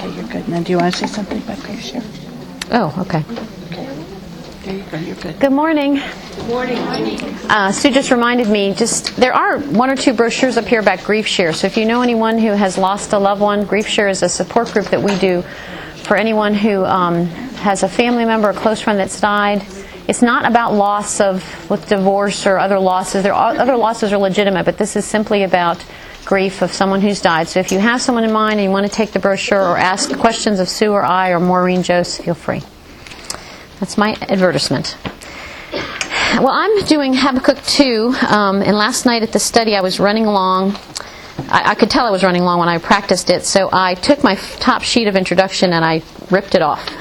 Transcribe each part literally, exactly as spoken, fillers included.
Okay, you're good. Now, do you want to say something about grief share? Oh, okay. Okay. There you go. You're good. Good morning. Good morning. Uh, Sue just reminded me, just there are one or two brochures up here about Grief Share. So if you know anyone who has lost a loved one, Grief Share is a support group that we do for anyone who um, has a family member or close friend that's died. It's not about loss of with divorce or other losses. There are, other losses are legitimate, but this is simply about grief of someone who's died. So if you have someone in mind and you want to take the brochure or ask questions of Sue or I or Maureen Jose, feel free. That's my advertisement. Well, I'm doing Habakkuk two, um, and last night at the study I was running along. I, I could tell I was running along when I practiced it, so I took my top sheet of introduction and I ripped it off.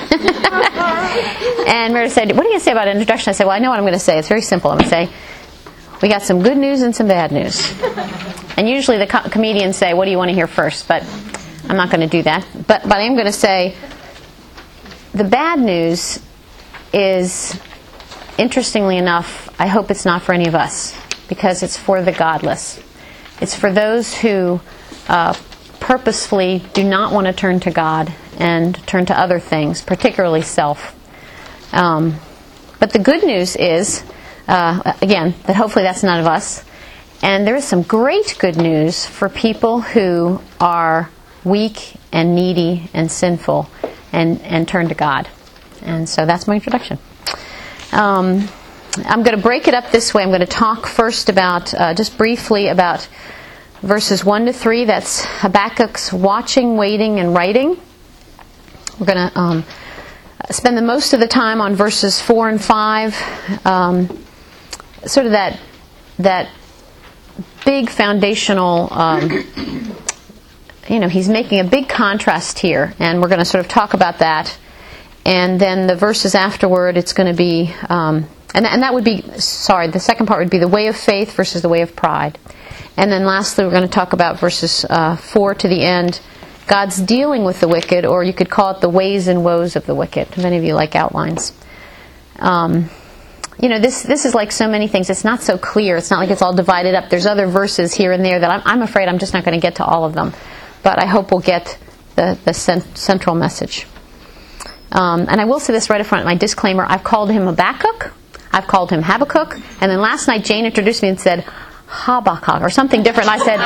And Meredith said, what are you going to say about introduction? I said, well, I know what I'm going to say. It's very simple. I'm going to say, we got some good news and some bad news. And usually the co- comedians say, what do you want to hear first? But I'm not going to do that. But, but I am going to say, the bad news is, interestingly enough, I hope it's not for any of us, because it's for the godless. It's for those who uh, purposefully do not want to turn to God and turn to other things, particularly self. Um, but the good news is, uh, again, that hopefully that's none of us. And there is some great good news for people who are weak and needy and sinful and, and turn to God. And so that's my introduction. Um, I'm going to break it up this way. I'm going to talk first about, uh, just briefly about verses one to three. That's Habakkuk's watching, waiting, and writing. We're going to um, spend the most of the time on verses four and five. Um, sort of that that big foundational, um, you know, he's making a big contrast here, and we're going to sort of talk about that. And then the verses afterward, it's going to be, um, and, and that would be, sorry, the second part would be the way of faith versus the way of pride. And then lastly, we're going to talk about verses uh, four to the end, God's dealing with the wicked, or you could call it the ways and woes of the wicked. If any of you like outlines. Um, you know, this this is like so many things. It's not so clear. It's not like it's all divided up. There's other verses here and there that I'm, I'm afraid I'm just not going to get to all of them. But I hope we'll get the, the cent- central message. Um, and I will say this right up front, my disclaimer, I've called him Habakkuk, I've called him Habakkuk, and then last night Jane introduced me and said, Habakkuk, or something different. I said,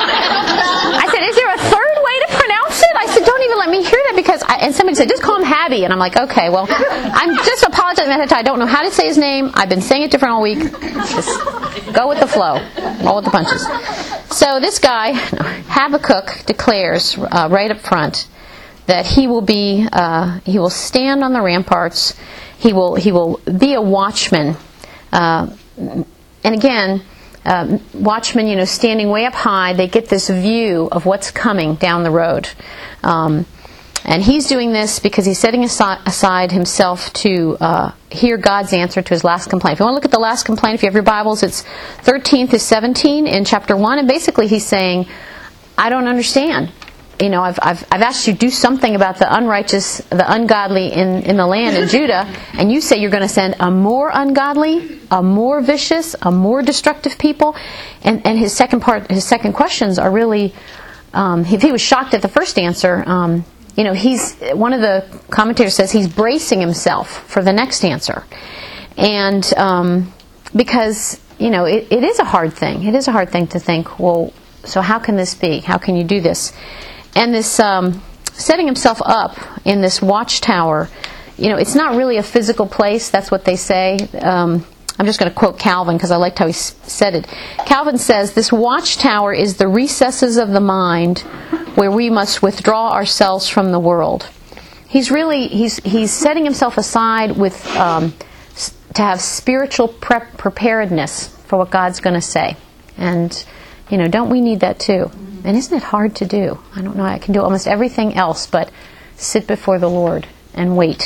I said, is there a third way to pronounce it? I said, don't even let me hear that, because, I, and somebody said, just call him Habby, and I'm like, okay, well, I'm just apologizing that I don't know how to say his name, I've been saying it different all week, just go with the flow, roll with the punches. So this guy, Habakkuk, declares uh, right up front, that he will be, uh, he will stand on the ramparts. He will, he will be a watchman. Uh, and again, uh, watchmen, you know, standing way up high, they get this view of what's coming down the road. Um, and he's doing this because he's setting aside, aside himself to uh, hear God's answer to his last complaint. If you want to look at the last complaint, if you have your Bibles, it's thirteen to seventeen in chapter one. And basically he's saying, I don't understand. You know, I've, I've I've asked you to do something about the unrighteous, the ungodly in, in the land in Judah, and you say you're going to send a more ungodly, a more vicious, a more destructive people. And and his second part, his second questions are really, um, if he was shocked at the first answer, um, you know, he's one of the commentators says he's bracing himself for the next answer, and um, because you know it, it is a hard thing. It is a hard thing to think, well, so how can this be? How can you do this? And this um, setting himself up in this watchtower, you know, it's not really a physical place. That's what they say. Um, I'm just going to quote Calvin because I liked how he s- said it. Calvin says, this watchtower is the recesses of the mind where we must withdraw ourselves from the world. He's really, he's he's setting himself aside with um, s- to have spiritual prep preparedness for what God's going to say. And, you know, don't we need that too? And isn't it hard to do? I don't know. I can do almost everything else but sit before the Lord and wait.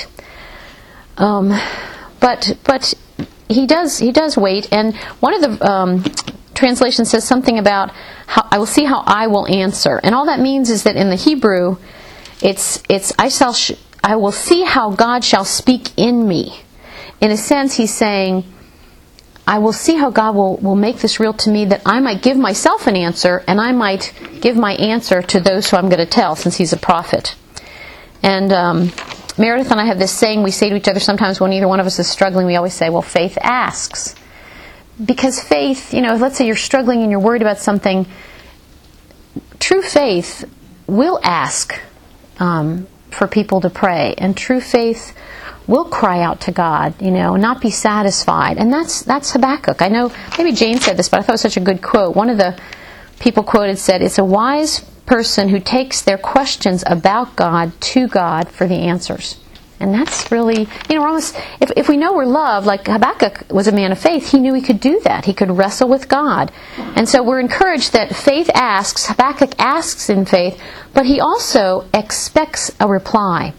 Um, but but he does he does wait. And one of the um, translations says something about how I will see how I will answer. And all that means is that in the Hebrew, it's it's I shall sh- I will see how God shall speak in me. In a sense, he's saying, I will see how God will, will make this real to me, that I might give myself an answer, and I might give my answer to those who I'm going to tell, since he's a prophet. And um, Meredith and I have this saying we say to each other sometimes when either one of us is struggling, we always say, well, faith asks. Because faith, you know, let's say you're struggling and you're worried about something, true faith will ask um, for people to pray. And true faith will cry out to God, you know, not be satisfied. And that's that's Habakkuk. I know, maybe Jane said this, but I thought it was such a good quote. One of the people quoted said, it's a wise person who takes their questions about God to God for the answers. And that's really, you know, we're almost, if, if we know we're loved, like Habakkuk was a man of faith, he knew he could do that. He could wrestle with God. And so we're encouraged that faith asks, Habakkuk asks in faith, but he also expects a reply.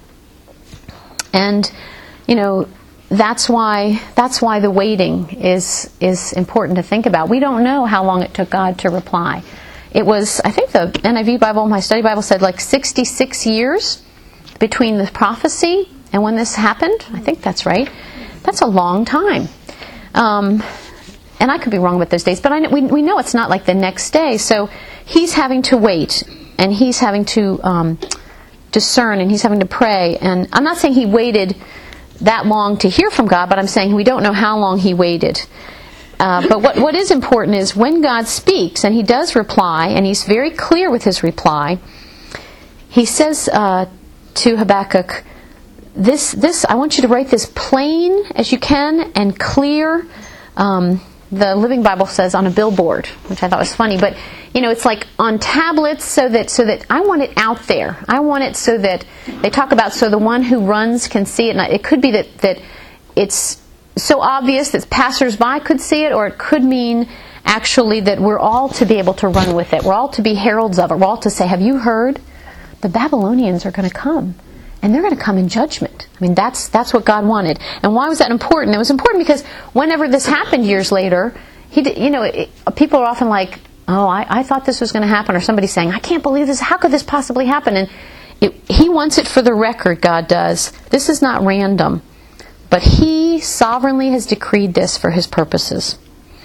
And, you know, that's why that's why the waiting is is important to think about. We don't know how long it took God to reply. It was, I think the N I V Bible, my study Bible said like sixty-six years between the prophecy and when this happened. I think that's right. That's a long time. Um, and I could be wrong about those dates, but I know, we, we know it's not like the next day. So he's having to wait, and he's having to um, discern, and he's having to pray. And I'm not saying he waited that long to hear from God, but I'm saying we don't know how long he waited. Uh, but what, what is important is when God speaks, and he does reply, and he's very clear with his reply, he says uh, to Habakkuk, this, this, I want you to write this plain as you can and clear. Um, the Living Bible says on a billboard, which I thought was funny, but you know, it's like on tablets, so that so that I want it out there. I want it so that they talk about so the one who runs can see it. And it could be that that it's so obvious that passersby could see it, or it could mean actually that we're all to be able to run with it. We're all to be heralds of it. We're all to say, have you heard? The Babylonians are going to come, and they're going to come in judgment. I mean, that's that's what God wanted. And why was that important? It was important because whenever this happened years later, he did, you know, it, people are often like, oh, I, I thought this was going to happen, or somebody saying, I can't believe this. How could this possibly happen? And it, he wants it for the record, God does. This is not random. But he sovereignly has decreed this for his purposes.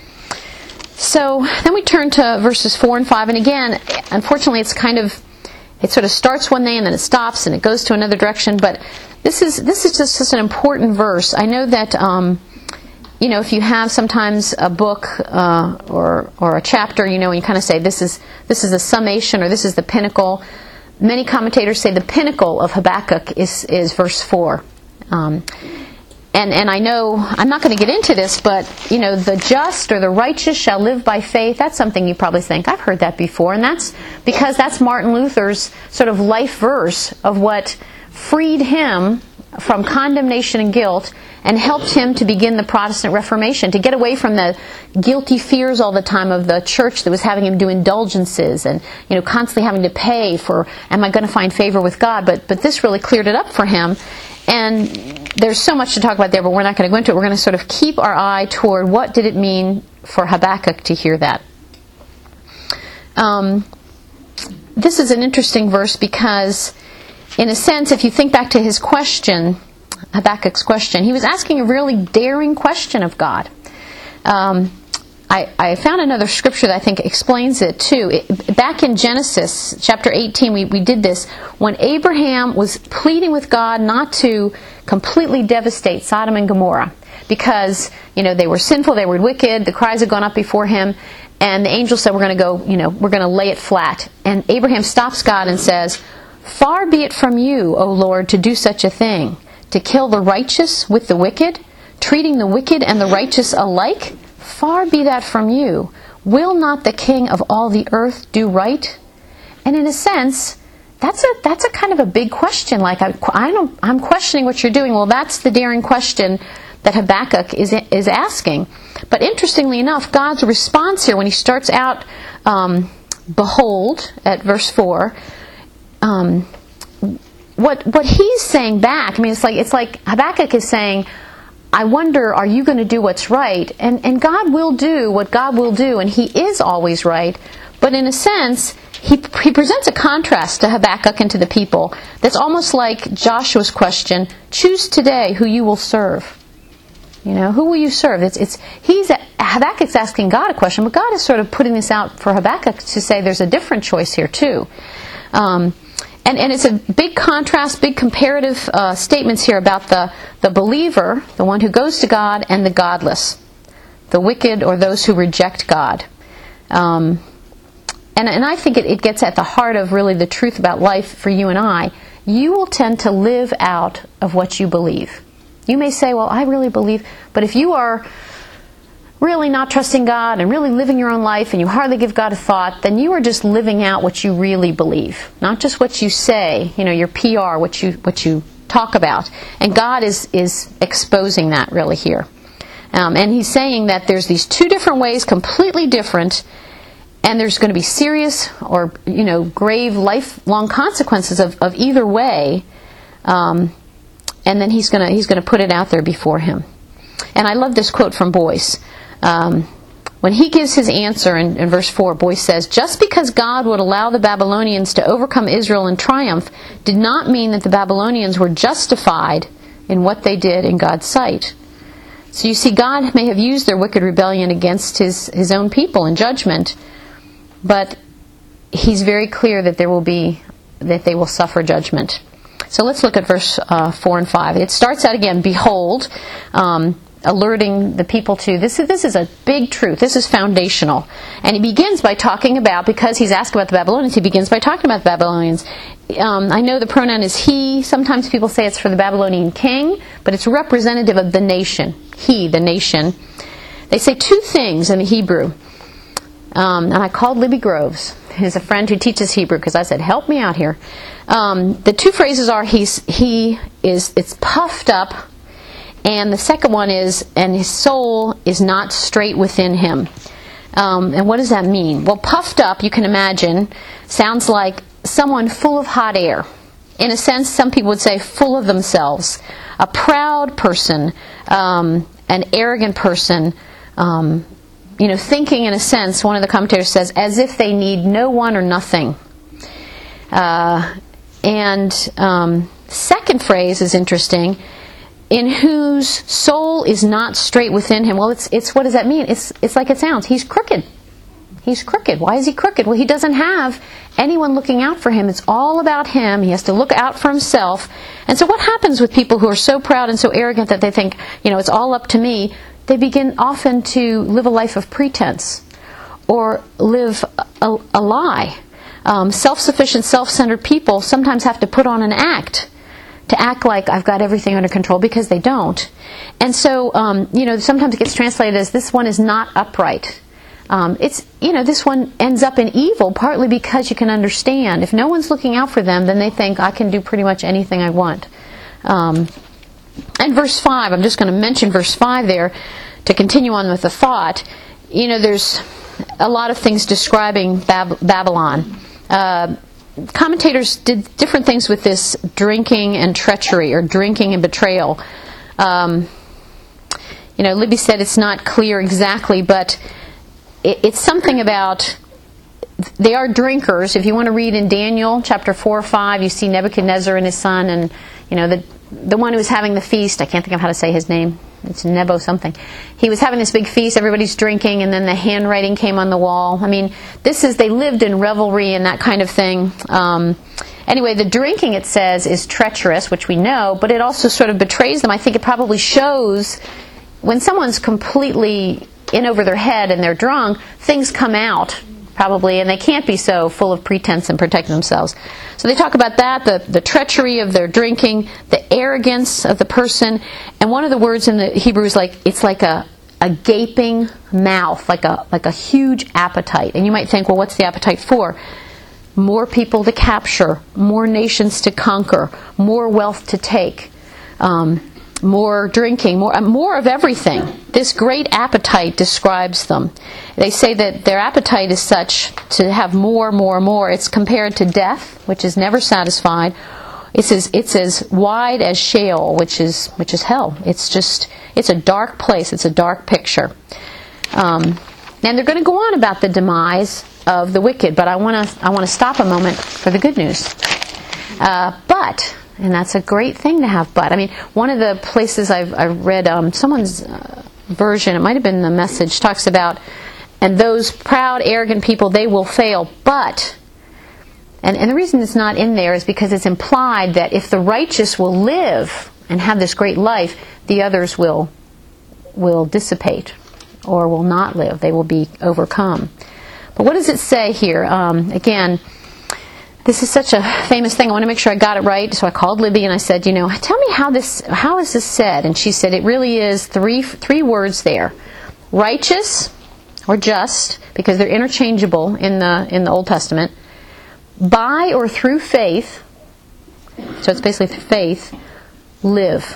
So then we turn to verses four and five. And again, unfortunately, it's kind of, it sort of starts one day and then it stops and it goes to another direction. But this is this is just, just an important verse. I know that, um, you know, if you have sometimes a book uh, or or a chapter, you know, and you kind of say this is this is a summation or this is the pinnacle. Many commentators say the pinnacle of Habakkuk is is verse four. Um, And and I know, I'm not going to get into this, but, you know, the just or the righteous shall live by faith. That's something you probably think, I've heard that before. And that's because that's Martin Luther's sort of life verse of what freed him from condemnation and guilt and helped him to begin the Protestant Reformation, to get away from the guilty fears all the time of the church that was having him do indulgences and, you know, constantly having to pay for, am I going to find favor with God? But but this really cleared it up for him. And there's so much to talk about there, but we're not going to go into it. We're going to sort of keep our eye toward what did it mean for Habakkuk to hear that. Um, this is an interesting verse because, in a sense, if you think back to his question, Habakkuk's question, he was asking a really daring question of God. Um, I, I found another scripture that I think explains it too. It, back in Genesis chapter eighteen, we, we did this when Abraham was pleading with God not to completely devastate Sodom and Gomorrah because, you know, they were sinful, they were wicked, the cries had gone up before him, and the angel said, we're going to go, you know, we're going to lay it flat. And Abraham stops God and says, far be it from you, O Lord, to do such a thing, to kill the righteous with the wicked, treating the wicked and the righteous alike. Far be that from you. Will not the King of all the earth do right? And in a sense, that's a that's a kind of a big question. Like I, I don't, I'm questioning what you're doing. Well, that's the daring question that Habakkuk is is asking. But interestingly enough, God's response here when he starts out, um, behold, at verse four, um, what what he's saying back. I mean, it's like it's like Habakkuk is saying, I wonder, are you going to do what's right? And and God will do what God will do, and he is always right. But in a sense, he he presents a contrast to Habakkuk and to the people that's almost like Joshua's question, choose today who you will serve. You know, who will you serve? It's it's he's Habakkuk's asking God a question, but God is sort of putting this out for Habakkuk to say there's a different choice here too. Um, and, and it's a big contrast, big comparative uh, statements here about the, the believer, the one who goes to God, and the godless, the wicked or those who reject God. Um, and, and I think it, it gets at the heart of really the truth about life for you and I. You will tend to live out of what you believe. You may say, well, I really believe, but if you are really not trusting God and really living your own life and you hardly give God a thought, then you are just living out what you really believe, not just what you say, you know, your P R, what you what you talk about. And God is is exposing that really here. Um, and He's saying that there's these two different ways, completely different, and there's going to be serious or, you know, grave lifelong consequences of, of either way. Um, and then He's going to He's going to put it out there before him. And I love this quote from Boyce. Um, when he gives his answer in, in verse four, Boyce says, "Just because God would allow the Babylonians to overcome Israel in triumph did not mean that the Babylonians were justified in what they did in God's sight." So you see, God may have used their wicked rebellion against His, his own people in judgment, but He's very clear that there will be, that they will suffer judgment. So let's look at verse uh, four and five. It starts out again, "Behold," um, alerting the people to, this is, this is a big truth. This is foundational. And he begins by talking about, because he's asked about the Babylonians, he begins by talking about the Babylonians. Um, I know the pronoun is he. Sometimes people say it's for the Babylonian king, but it's representative of the nation. He, the nation. They say two things in the Hebrew. Um, and I called Libby Groves, who's a friend who teaches Hebrew, because I said, help me out here. Um, the two phrases are, he's, he is, it's puffed up, and the second one is, and his soul is not straight within him. Um, and what does that mean? Well, puffed up, you can imagine, sounds like someone full of hot air. In a sense, some people would say full of themselves. A proud person, um, an arrogant person, um, you know, thinking in a sense, one of the commentators says, as if they need no one or nothing. Uh, and um, second phrase is interesting, in whose soul is not straight within him. Well, it's it's what does that mean? It's it's like it sounds. He's crooked. He's crooked. Why is he crooked? Well, he doesn't have anyone looking out for him. It's all about him. He has to look out for himself. And so what happens with people who are so proud and so arrogant that they think, you know, it's all up to me? They begin often to live a life of pretense or live a, a lie. Um, self-sufficient, self-centered people sometimes have to put on an act to act like I've got everything under control, because they don't. And so, um, you know, sometimes it gets translated as this one is not upright. Um, it's, you know, this one ends up in evil partly because you can understand. If no one's looking out for them, then they think I can do pretty much anything I want. Um, and verse five, I'm just going to mention verse five there to continue on with the thought. You know, there's a lot of things describing Bab- Babylon. Uh, Commentators did different things with this drinking and treachery, or drinking and betrayal. Um, you know, Libby said it's not clear exactly, but it, it's something about, they are drinkers. If you want to read in Daniel chapter four or five, you see Nebuchadnezzar and his son, and you know the the one who was having the feast. I can't think of how to say his name. It's Nebo something. He was having this big feast, everybody's drinking, and then the handwriting came on the wall. I mean, this is, they lived in revelry and that kind of thing. Um, anyway, the drinking, it says, is treacherous, which we know, but it also sort of betrays them. I think it probably shows when someone's completely in over their head and they're drunk, things come out, probably, and they can't be so full of pretense and protecting themselves. So they talk about that, the, the treachery of their drinking, the arrogance of the person, and one of the words in the Hebrew is like, it's like a, a gaping mouth, like a like a huge appetite. And you might think, well, what's the appetite for? More people to capture, more nations to conquer, more wealth to take, um, more drinking, more more of everything. This great appetite describes them. They say that their appetite is such to have more, more, more. It's compared to death, which is never satisfied. It's as it's as wide as Sheol, which is which is hell. It's just it's a dark place. It's a dark picture. Um, and they're going to go on about the demise of the wicked, but I want to I want to stop a moment for the good news. Uh, but. And that's a great thing to have. But I mean, one of the places I've, I've read, um, someone's uh, version, it might have been the Message, talks about, and those proud, arrogant people, they will fail. But And, and the reason it's not in there is because it's implied that if the righteous will live and have this great life, the others will will dissipate or will not live. They will be overcome. But what does it say here? Um, again, this is such a famous thing. I want to make sure I got it right. So I called Libby and I said, you know, tell me how this, how is this said? And she said, it really is three three words there: righteous or just, because they're interchangeable in the in the Old Testament. By or through faith, so it's basically through faith, live.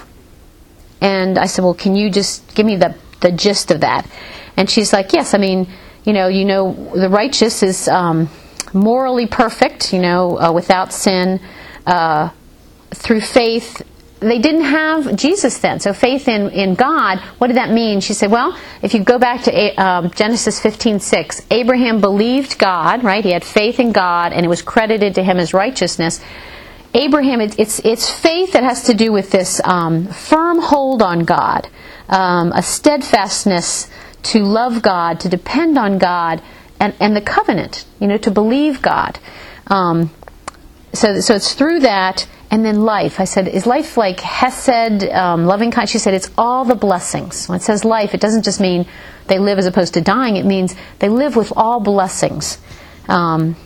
And I said, well, can you just give me the, the gist of that? And she's like, yes, I mean, you know, you know, the righteous is um, morally perfect, you know, uh, without sin, uh, through faith. They didn't have Jesus then. So faith in, in God, what did that mean? She said, well, if you go back to um, Genesis fifteen six, Abraham believed God, right? He had faith in God, and it was credited to him as righteousness. Abraham, it, it's it's faith that has to do with this um, firm hold on God, um, a steadfastness to love God, to depend on God, and, and the covenant, you know, to believe God. Um, so, so it's through that. And then life. I said, is life like hesed, um, loving kindness? She said, it's all the blessings. When it says life, it doesn't just mean they live as opposed to dying. It means they live with all blessings. Um,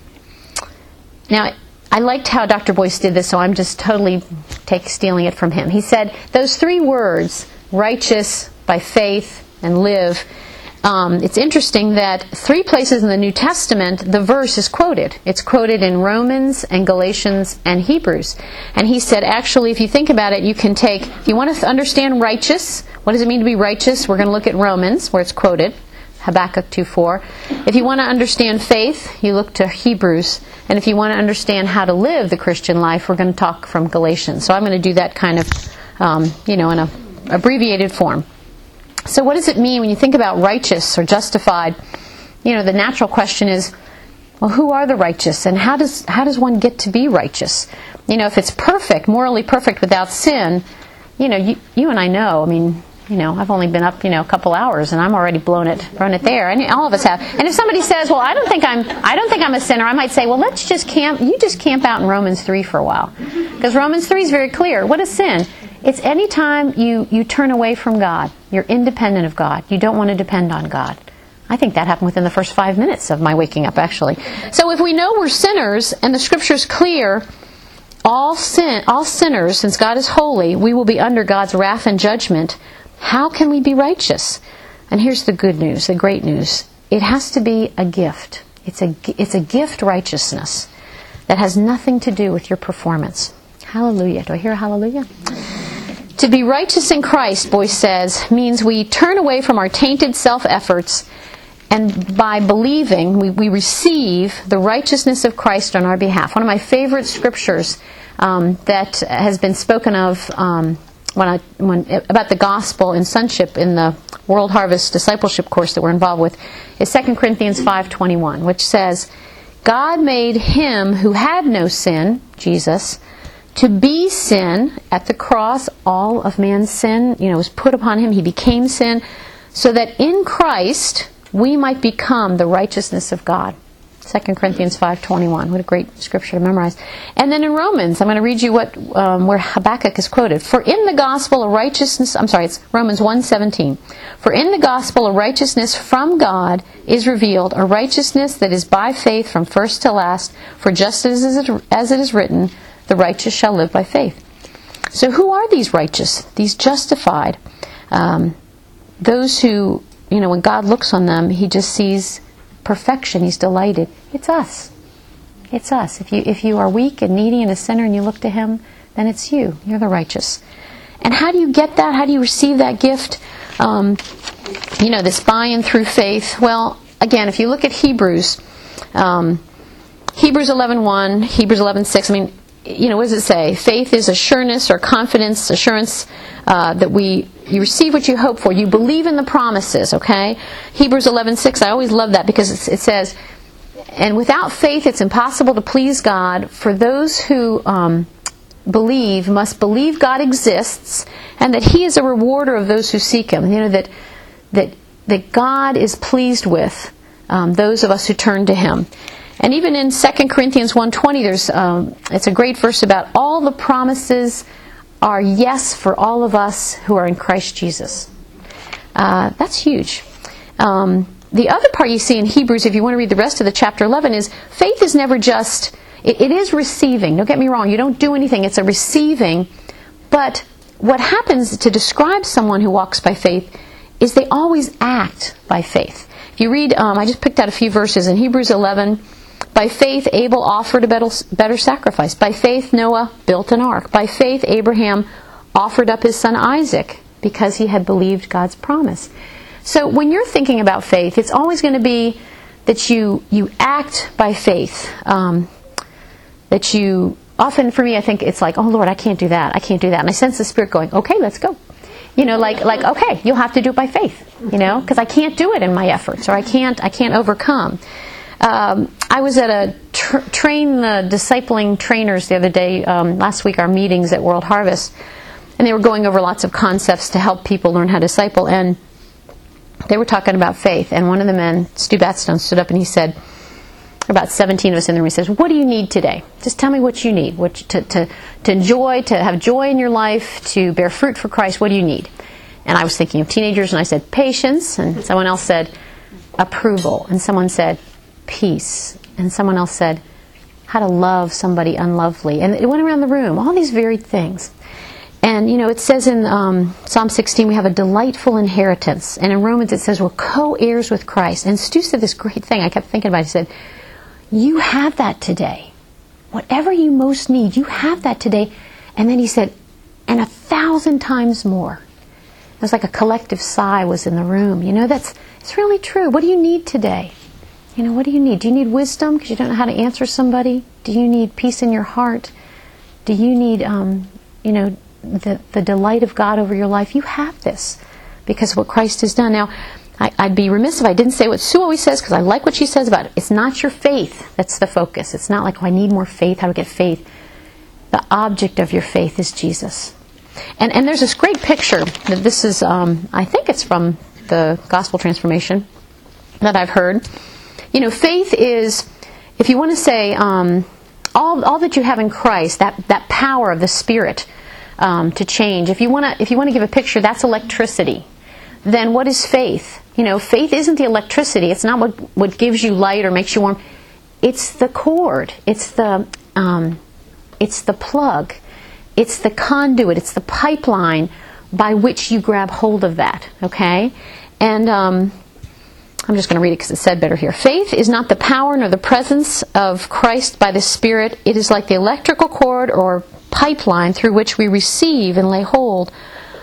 now, I liked how Doctor Boyce did this, so I'm just totally take, stealing it from him. He said, those three words, righteous, by faith, and live, Um, it's interesting that three places in the New Testament the verse is quoted. It's quoted in Romans and Galatians and Hebrews. And he said, actually, if you think about it, you can take, if you want to understand righteous, what does it mean to be righteous? We're going to look at Romans, where it's quoted, Habakkuk two four. If you want to understand faith, you look to Hebrews. And if you want to understand how to live the Christian life, we're going to talk from Galatians. So I'm going to do that kind of, um, you know, in a abbreviated form. So what does it mean when you think about righteous or justified? You know, the natural question is, well, who are the righteous? And how does how does one get to be righteous? You know, if it's perfect, morally perfect without sin, you know, you, you and I know, I mean, you know, I've only been up, you know, a couple hours and I'm already blown it, blown it there. And all of us have. And if somebody says, well, I don't think I'm, I don't think I'm a sinner, I might say, well, let's just camp, you just camp out in Romans three for a while. Because Romans three is very clear. What is sin? It's any time you, you turn away from God. You're independent of God. You don't want to depend on God. I think that happened within the first five minutes of my waking up, actually. So if we know we're sinners, and the Scripture's clear, all sin, all sinners, since God is holy, we will be under God's wrath and judgment. How can we be righteous? And here's the good news, the great news. It has to be a gift. It's a, it's a gift righteousness that has nothing to do with your performance. Hallelujah. Do I hear a hallelujah? To be righteous in Christ, Boyce says, means we turn away from our tainted self-efforts, and by believing, we, we receive the righteousness of Christ on our behalf. One of my favorite scriptures um, that has been spoken of um, when I, when, about the gospel and sonship in the World Harvest discipleship course that we're involved with is Second Corinthians five twenty-one, which says, God made him who had no sin, Jesus, to be sin at the cross. All of man's sin, you know, was put upon him. He became sin, so that in Christ we might become the righteousness of God. Second Corinthians five twenty-one. What a great scripture to memorize. And then in Romans, I'm going to read you what um, where Habakkuk is quoted. For in the gospel of righteousness, I'm sorry, it's Romans one seventeen. For in the gospel of righteousness from God is revealed, a righteousness that is by faith from first to last. For just as it, as it is written, the righteous shall live by faith. So who are these righteous? These justified. Um, those who, you know, when God looks on them, He just sees perfection. He's delighted. It's us. It's us. If you if you are weak and needy and a sinner and you look to Him, then it's you. You're the righteous. And how do you get that? How do you receive that gift? Um, you know, this by and through faith. Well, again, if you look at Hebrews, um, Hebrews eleven one, Hebrews eleven six, I mean, you know, what does it say? Faith is assurance or confidence, assurance uh, that we you receive what you hope for. You believe in the promises, okay? Hebrews eleven six, I always love that because it says, and without faith it's impossible to please God, for those who um, believe must believe God exists and that He is a rewarder of those who seek Him. You know, that that, that God is pleased with um, those of us who turn to Him. And even in Second Corinthians one twenty, there's um, it's a great verse about all the promises are yes for all of us who are in Christ Jesus. Uh, that's huge. Um, the other part you see in Hebrews, if you want to read the rest of the chapter eleven, is faith is never just, it, it is receiving. Don't get me wrong, you don't do anything, it's a receiving. But what happens to describe someone who walks by faith is they always act by faith. If you read, um, I just picked out a few verses in Hebrews eleven. By faith, Abel offered a better, better sacrifice. By faith, Noah built an ark. By faith, Abraham offered up his son Isaac because he had believed God's promise. So when you're thinking about faith, it's always going to be that you you act by faith. Um, that you, often for me, I think it's like, oh Lord, I can't do that. I can't do that. And I sense the Spirit going, okay, let's go. You know, like, like okay, you'll have to do it by faith, you know, because I can't do it in my efforts, or I can't, I can't overcome. Um, I was at a tr- train the discipling trainers the other day, um, last week, our meetings at World Harvest, and they were going over lots of concepts to help people learn how to disciple, and they were talking about faith, and one of the men, Stu Batstone, stood up and he said, about seventeen of us in the room, he says, what do you need today? Just tell me what you need, what, to, to, to enjoy, to have joy in your life, to bear fruit for Christ, what do you need? And I was thinking of teenagers, and I said, patience, and someone else said, approval, and someone said, peace, and someone else said, how to love somebody unlovely. And it went around the room, all these varied things. And, you know, it says in um, Psalm sixteen, we have a delightful inheritance. And in Romans it says we're co-heirs with Christ. And Stu said this great thing I kept thinking about. He said, you have that today. Whatever you most need, you have that today. And then he said, and a thousand times more. It was like a collective sigh was in the room. You know, that's it's really true. What do you need today? You know, what do you need? Do you need wisdom because you don't know how to answer somebody? Do you need peace in your heart? Do you need, um, you know, the, the delight of God over your life? You have this because of what Christ has done. Now, I, I'd be remiss if I didn't say what Sue always says, because I like what she says about it. It's not your faith that's the focus. It's not like, oh, I need more faith. How do I get faith? The object of your faith is Jesus. And and there's this great picture that this is, um, I think it's from the Gospel Transformation that I've heard. You know, faith is, if you want to say, um, all all that you have in Christ, that, that power of the Spirit um, to change. If you want to, if you want to give a picture, that's electricity. Then what is faith? You know, faith isn't the electricity. It's not what what gives you light or makes you warm. It's the cord. It's the um, it's the plug. It's the conduit. It's the pipeline by which you grab hold of that. Okay, and um, I'm just going to read it because it's said better here. Faith is not the power nor the presence of Christ by the Spirit. It is like the electrical cord or pipeline through which we receive and lay hold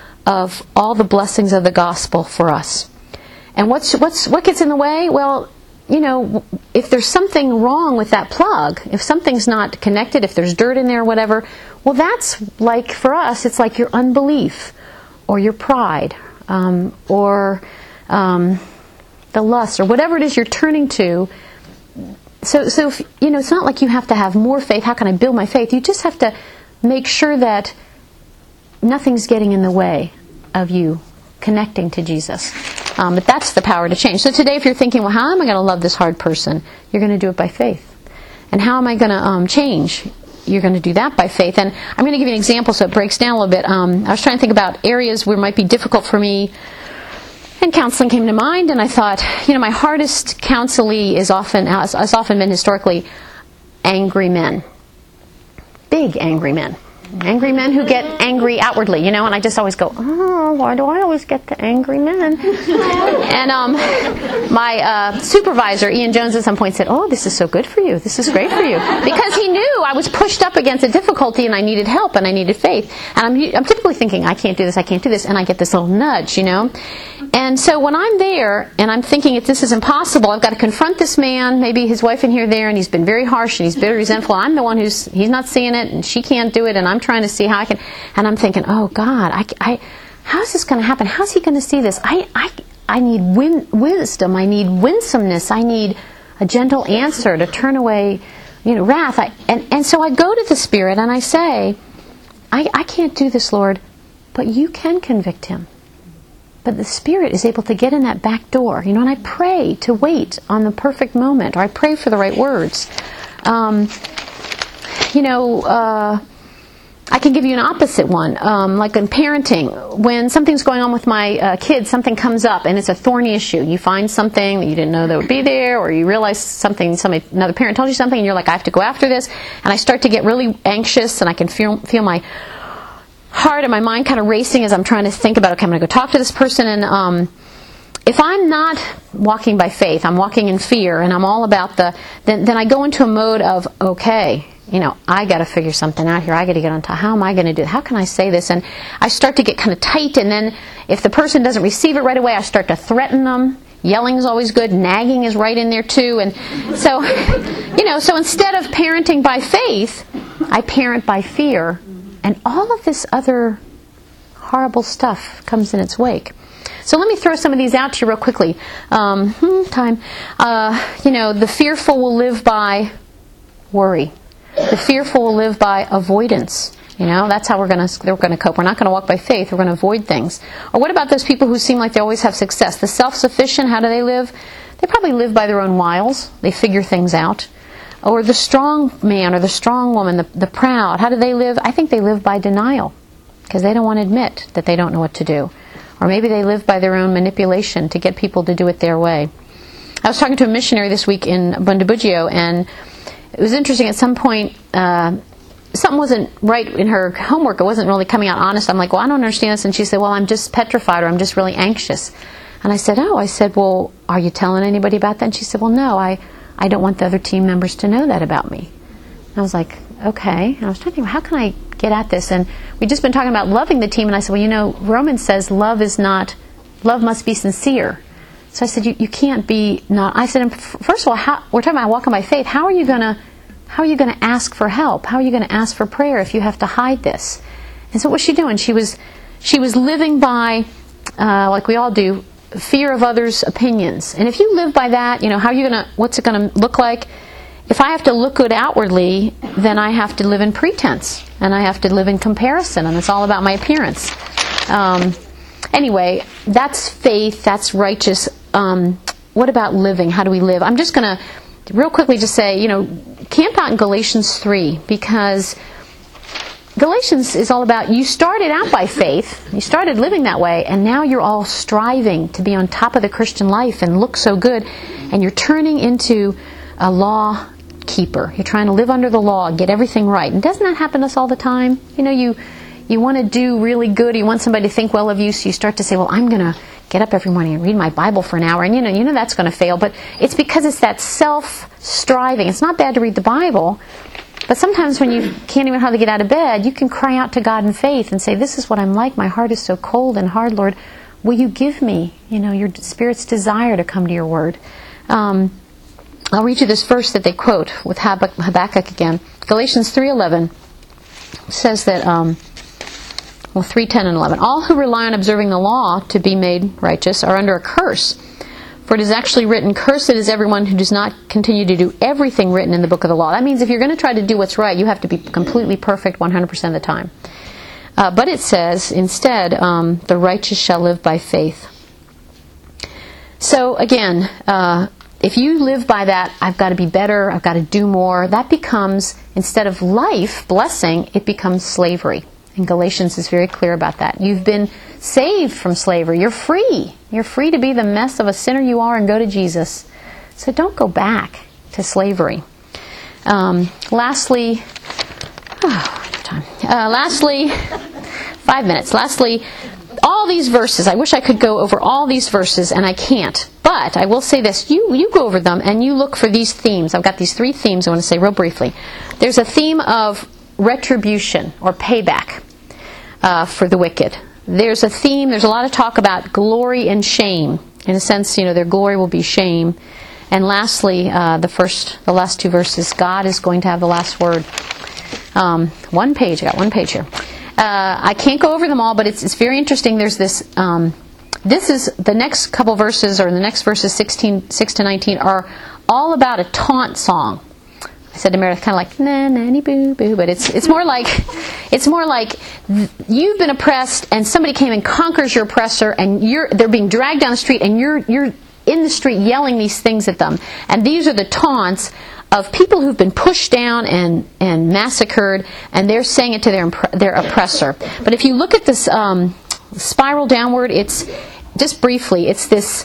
of all the blessings of the gospel for us. And what's what's what gets in the way? Well, you know, if there's something wrong with that plug, if something's not connected, if there's dirt in there or whatever, well, that's like, for us, it's like your unbelief or your pride um, or um, the lust or whatever it is you're turning to. So, so if, you know, it's not like you have to have more faith. How can I build my faith? You just have to make sure that nothing's getting in the way of you connecting to Jesus. Um, but that's the power to change. So today, if you're thinking, well, how am I going to love this hard person? You're going to do it by faith. And how am I going to um, change? You're going to do that by faith. And I'm going to give you an example so it breaks down a little bit. Um, I was trying to think about areas where it might be difficult for me, and counseling came to mind, and I thought, you know, my hardest counselee is often, has, has often been historically angry men. Big angry men. Angry men who get angry outwardly, you know, and I just always go, oh, why do I always get the angry men? And um, my uh, supervisor, Ian Jones, at some point said, oh, this is so good for you. This is great for you. Because he knew I was pushed up against a difficulty and I needed help and I needed faith. And I'm, I'm typically thinking, I can't do this, I can't do this. And I get this little nudge, you know. And so when I'm there and I'm thinking, if this is impossible, I've got to confront this man, maybe his wife in here there, and he's been very harsh and he's very resentful. I'm the one who's, he's not seeing it and she can't do it, and I'm trying to see how I can, and I'm thinking, oh God, I, I, how's this going to happen? How's he going to see this? I, I, I need win, wisdom. I need winsomeness. I need a gentle answer to turn away, you know, wrath. I, and, and so I go to the Spirit and I say, I, I can't do this, Lord, but you can convict him. but the Spirit is able to get in that back door. You know, and I pray to wait on the perfect moment, or I pray for the right words. Um, you know, uh, I can give you an opposite one, um, like in parenting. When something's going on with my uh, kids, something comes up and it's a thorny issue. You find something that you didn't know that would be there, or you realize something, somebody, another parent told you something, and you're like, I have to go after this. And I start to get really anxious, and I can feel feel my heart and my mind kind of racing as I'm trying to think about, okay, I'm going to go talk to this person. And um, if I'm not walking by faith, I'm walking in fear, and I'm all about the, then, then I go into a mode of, okay, you know, I got to figure something out here. I got to get on top. How am I going to do it? How can I say this? And I start to get kind of tight, and then if the person doesn't receive it right away, I start to threaten them. Yelling is always good. Nagging is right in there too. And so, you know, so instead of parenting by faith, I parent by fear, and all of this other horrible stuff comes in its wake. So let me throw some of these out to you real quickly. Um, hmm, time. Uh, you know, the fearful will live by worry. The fearful will live by avoidance. You know, that's how we're going to we're going to cope. We're not going to walk by faith. We're going to avoid things. Or what about those people who seem like they always have success? The self-sufficient, how do they live? They probably live by their own wiles. They figure things out. Or the strong man or the strong woman, the, the proud, how do they live? I think they live by denial, because they don't want to admit that they don't know what to do. Or maybe they live by their own manipulation to get people to do it their way. I was talking to a missionary this week in Bundabugyo, and it was interesting. At some point, uh, something wasn't right in her homework. It wasn't really coming out honest. I'm like, well, I don't understand this. And she said, well, I'm just petrified, or I'm just really anxious. And I said, oh, I said, well, are you telling anybody about that? And she said, well, no, I, I don't want the other team members to know that about me. And I was like, okay. And I was trying to think, how can I get at this? And we'd just been talking about loving the team. And I said, well, you know, Romans says love is not, love must be sincere. So I said, you, you can't be not. I said, first of all, how, we're talking about walking by faith. How are you going to, how are you going to ask for help? How are you going to ask for prayer if you have to hide this? And so what was she doing? She was, she was living by, uh, like we all do, fear of others' opinions. And if you live by that, you know, how are you going to, what's it going to look like? If I have to look good outwardly, then I have to live in pretense, and I have to live in comparison, and it's all about my appearance. Um, anyway, that's faith, that's righteous. Um, what about living? How do we live? I'm just going to real quickly just say, you know, camp out in Galatians three, because Galatians is all about, you started out by faith, you started living that way, and now you're all striving to be on top of the Christian life and look so good, and you're turning into a law keeper. You're trying to live under the law, get everything right. And doesn't that happen to us all the time? You know, you you want to do really good, you want somebody to think well of you, so you start to say, well, I'm going to get up every morning and read my Bible for an hour, and you know, you know that's going to fail, but it's because it's that self-striving. It's not bad to read the Bible, but sometimes when you can't even hardly get out of bed, you can cry out to God in faith and say, this is what I'm like, my heart is so cold and hard, Lord, will you give me, you know, your Spirit's desire to come to your Word. Um, I'll read you this verse that they quote with Habakkuk again. Galatians three eleven says that, um, well, three ten and eleven, all who rely on observing the law to be made righteous are under a curse. For it is actually written, cursed is everyone who does not continue to do everything written in the book of the law. That means if you're going to try to do what's right, you have to be completely perfect one hundred percent of the time. Uh, but it says, instead, um, the righteous shall live by faith. So again, uh, if you live by that, I've got to be better, I've got to do more, that becomes, instead of life, blessing, it becomes slavery. And Galatians is very clear about that. You've been saved from slavery. You're free. You're free to be the mess of a sinner you are and go to Jesus. So don't go back to slavery. Um, lastly, oh, time. Uh, lastly, five minutes. Lastly, all these verses, I wish I could go over all these verses, and I can't. But I will say this, you, you go over them and you look for these themes. I've got these three themes I want to say real briefly. There's a theme of retribution or payback uh, for the wicked. There's a theme, there's a lot of talk about glory and shame. In a sense, you know, their glory will be shame. And lastly, uh, the first, the last two verses, God is going to have the last word. Um, one page, I got one page here. Uh, I can't go over them all, but it's, it's very interesting. There's this, um, this is, the next couple verses, or the next verses sixteen, six to nineteen, are all about a taunt song. said to Meredith, kind of like, nah, nanny boo boo, but it's it's more like, it's more like you've been oppressed and somebody came and conquers your oppressor, and you're they're being dragged down the street, and you're you're in the street yelling these things at them. And these are the taunts of people who've been pushed down and, and massacred, and they're saying it to their their oppressor. But if you look at this um, spiral downward, it's, just briefly, it's this,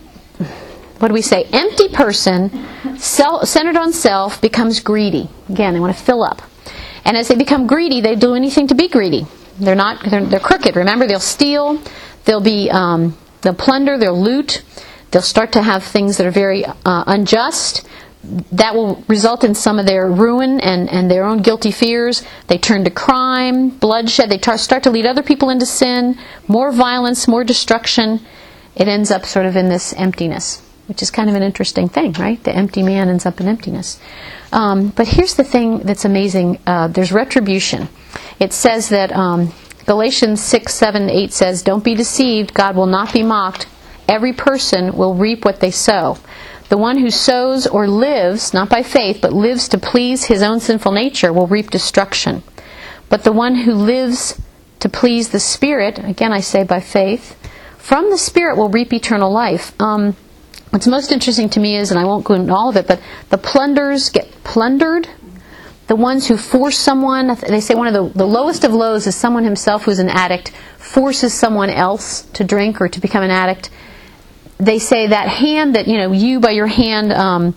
what do we say, empty person, self, centered on self, becomes greedy. Again, they want to fill up. And as they become greedy, they do anything to be greedy. They're not, they're, they're crooked. Remember, they'll steal, they'll be, um, they'll plunder, they'll loot, they'll start to have things that are very uh, unjust. That will result in some of their ruin and, and their own guilty fears. They turn to crime, bloodshed. They tar- start to lead other people into sin, more violence, more destruction. It ends up sort of in this emptiness, which is kind of an interesting thing, right? The empty man ends up in emptiness. Um, but here's the thing that's amazing. Uh, there's retribution. It says that um, Galatians six, seven, eight says, "Don't be deceived. God will not be mocked. Every person will reap what they sow. The one who sows or lives, not by faith, but lives to please his own sinful nature, will reap destruction. But the one who lives to please the Spirit, again I say by faith, from the Spirit will reap eternal life." Um, what's most interesting to me is, and I won't go into all of it, but the plunderers get plundered. The ones who force someone, they say one of the, the lowest of lows is someone himself who's an addict, forces someone else to drink or to become an addict. They say that hand that, you know, you by your hand um,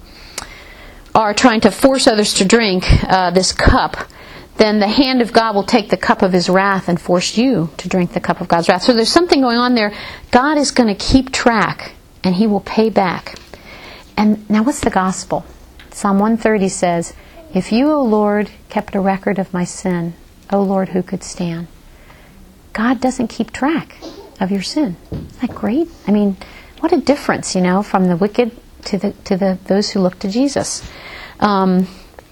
are trying to force others to drink uh, this cup, then the hand of God will take the cup of His wrath and force you to drink the cup of God's wrath. So there's something going on there. God is going to keep track, and He will pay back. And now what's the gospel? Psalm one thirty says, "If you, O Lord, kept a record of my sin, O Lord, who could stand?" God doesn't keep track of your sin. Isn't that great? I mean, what a difference, you know, from the wicked to the to the those who look to Jesus. Um,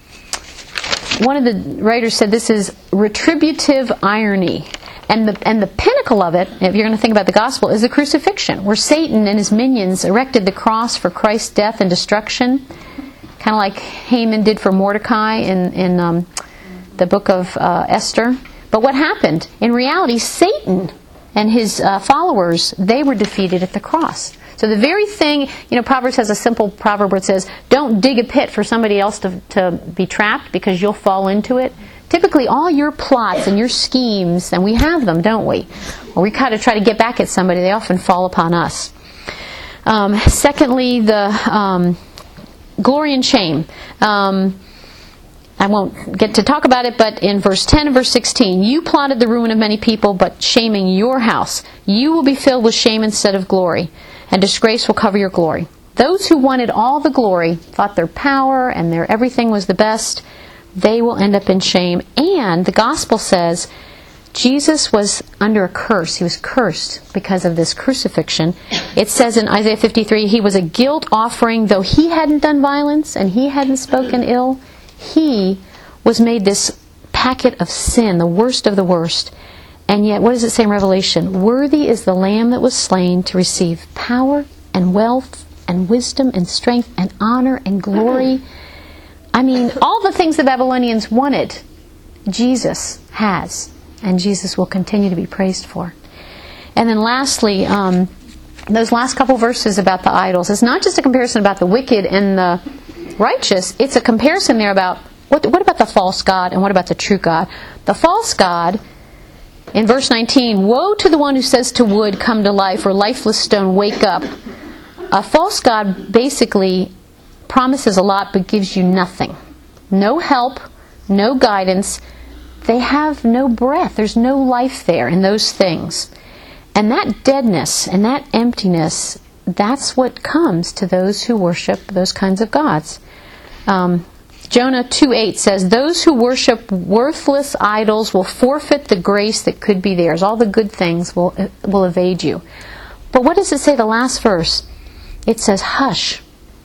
one of the writers said this is retributive irony, and the and the pinnacle of it, if you're going to think about the gospel, is the crucifixion, where Satan and his minions erected the cross for Christ's death and destruction, kind of like Haman did for Mordecai in in um, the book of uh, Esther. But what happened? In reality, Satan and his uh, followers, they were defeated at the cross. So the very thing, you know, Proverbs has a simple proverb where it says, don't dig a pit for somebody else to, to be trapped because you'll fall into it. Typically all your plots and your schemes, and we have them, don't we? Or we kind of try to get back at somebody, they often fall upon us. Um, secondly, the um, glory and shame. Um, I won't get to talk about it, but in verse ten and verse sixteen, "You plotted the ruin of many people, but shaming your house. You will be filled with shame instead of glory, and disgrace will cover your glory." Those who wanted all the glory, thought their power and their everything was the best, they will end up in shame. And the gospel says Jesus was under a curse. He was cursed because of this crucifixion. It says in Isaiah fifty-three, He was a guilt offering, though He hadn't done violence and He hadn't spoken ill. He was made this packet of sin, the worst of the worst. And yet, what does it say in Revelation? "Worthy is the Lamb that was slain to receive power and wealth and wisdom and strength and honor and glory." I mean, all the things the Babylonians wanted, Jesus has. And Jesus will continue to be praised for. And then lastly, um, those last couple verses about the idols. It's not just a comparison about the wicked and the righteous. It's a comparison there about what, what about the false god and what about the true God? The false god, in verse nineteen, "Woe to the one who says to wood, come to life, or lifeless stone, wake up." A false god basically promises a lot but gives you nothing. No help, no guidance. They have no breath. There's no life there in those things. And that deadness and that emptiness, that's what comes to those who worship those kinds of gods. Um, Jonah two eight says, "Those who worship worthless idols will forfeit the grace that could be theirs." All the good things will will evade you. But what does it say, the last verse? It says, "Hush,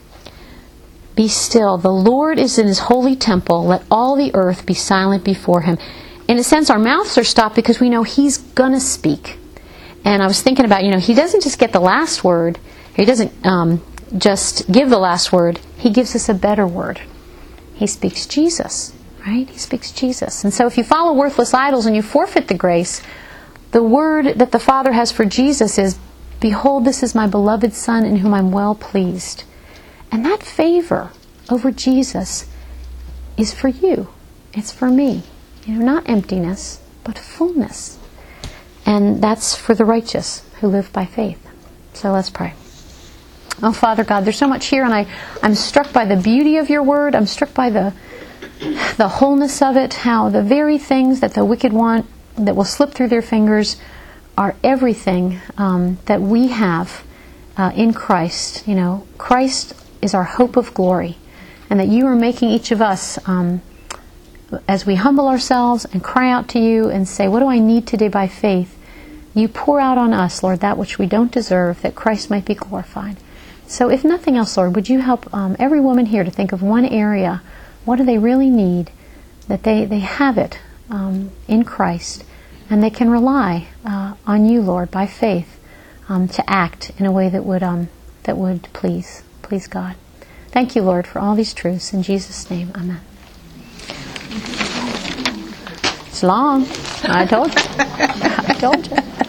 be still. The Lord is in His holy temple. Let all the earth be silent before Him." In a sense, our mouths are stopped because we know He's going to speak. And I was thinking about, you know, He doesn't just get the last word. He doesn't um, just give the last word. He gives us a better word. He speaks Jesus, right? He speaks Jesus. And so if you follow worthless idols and you forfeit the grace, the word that the Father has for Jesus is, behold, this is my beloved Son in whom I'm well pleased. And that favor over Jesus is for you. It's for me. You know, not emptiness, but fullness. And that's for the righteous who live by faith. So let's pray. Oh, Father God, there's so much here, and I, I'm struck by the beauty of your word. I'm struck by the the wholeness of it, how the very things that the wicked want, that will slip through their fingers, are everything um, that we have uh, in Christ. You know, Christ is our hope of glory, and that you are making each of us, um, as we humble ourselves and cry out to you and say, what do I need today by faith? You pour out on us, Lord, that which we don't deserve, that Christ might be glorified. So if nothing else, Lord, would you help um, every woman here to think of one area, what do they really need, that they, they have it um, in Christ, and they can rely uh, on you, Lord, by faith, um, to act in a way that would um, that would please, please God. Thank you, Lord, for all these truths. In Jesus' name, amen. It's long. I told you. I told you.